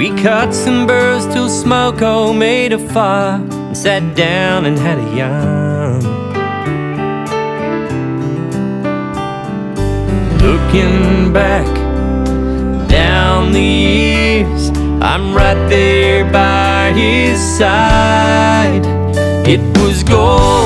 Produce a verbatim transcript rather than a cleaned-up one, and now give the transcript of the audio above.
We cut some burrs till Smoko made a fire and sat down and had a yarn. Looking back down the years, I'm right there by his side. It was gold